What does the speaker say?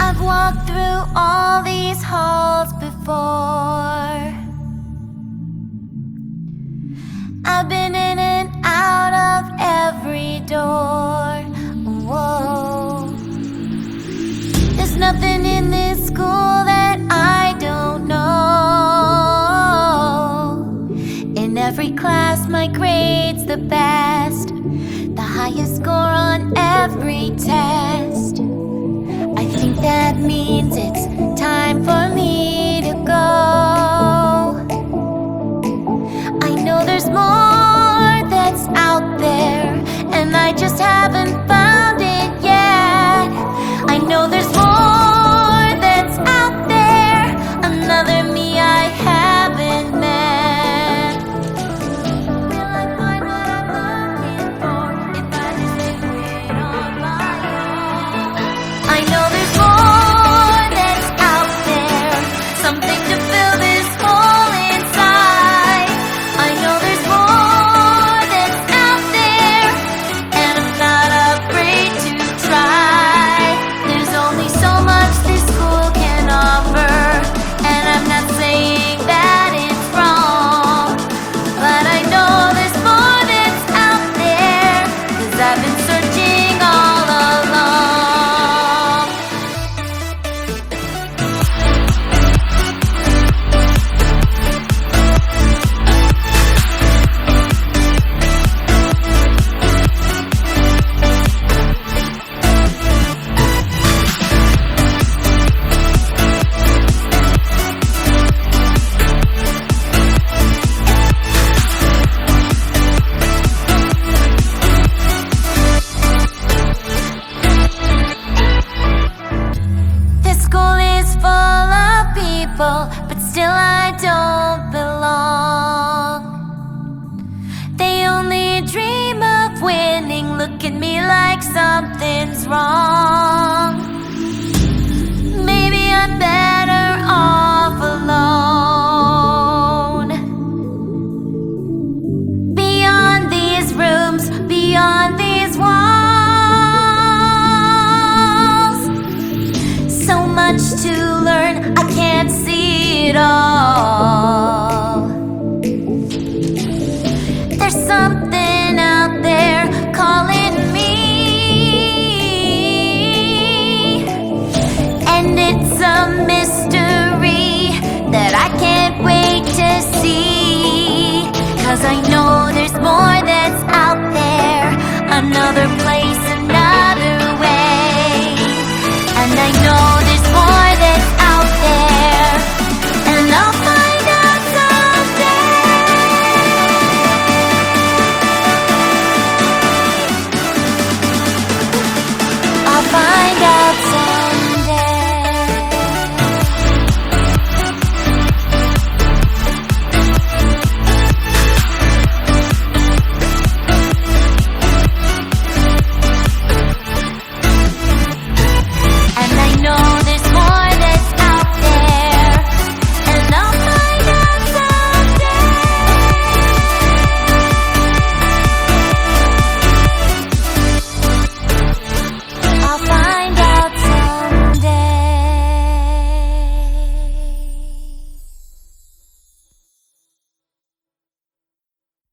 I've walked through all these halls before. I've been in and out of every door. Whoa. There's nothing in this school that I don't know. In every class my grade's the best, the highest score on every test. I think that means it's time for me to go. I know there's more that's out there, and I just haven't found it yet. I know there's more that's out there, another me I haven't met. Will I find what I'm looking for if I just do it on my own? I know there's more that's out there, something to fill this hole inside. I know there's more that's out there, and I'm not afraid to try. There's only so much this school can offer, and I'm not saying that it's wrong, but I know there's more that's out there, 'cause I've been searching all along. This school is full of people, but still I don't belong. They only dream of winning, look at me like something's wrong. Maybe I'm better off alone. Beyond these rooms, beyond these walls, so much to learn, I can't see it all. There's something out there calling me, and it's a mystery that I can't wait to see. 'Cause I know there's more that's out there, another place